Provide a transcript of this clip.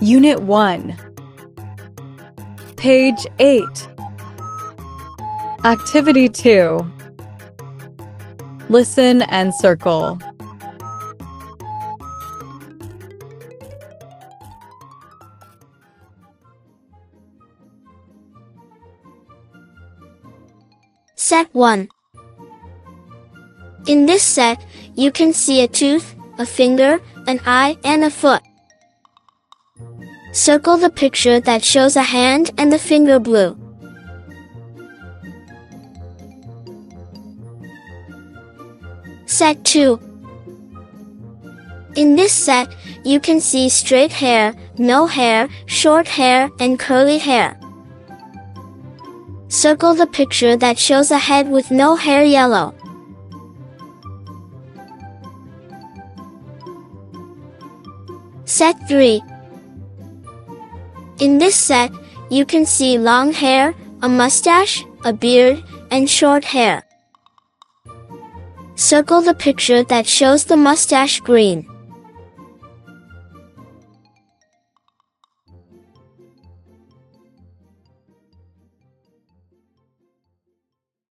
Unit 1. Page 8. Activity 2. Listen and circle. Set 1. In this set, you can see a tooth, a finger, an eye, and a foot. Circle the picture that shows a hand and the finger blue. Set 2. In this set, you can see straight hair, no hair, short hair, and curly hair. Circle the picture that shows a head with no hair yellow. Set 3. In this set, you can see long hair, a mustache, a beard, and short hair. Circle the picture that shows the mustache green.